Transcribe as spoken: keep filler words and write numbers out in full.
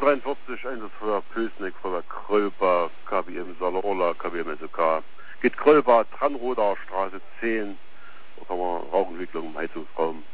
achtunddreiundvierzig, Einsatz von der Pösneck, von der Krölber, K B M Salorola, K B M S O K. Geht Krölber, Tranroder, Straße zehn. Da haben wir Rauchentwicklung im Heizungsraum.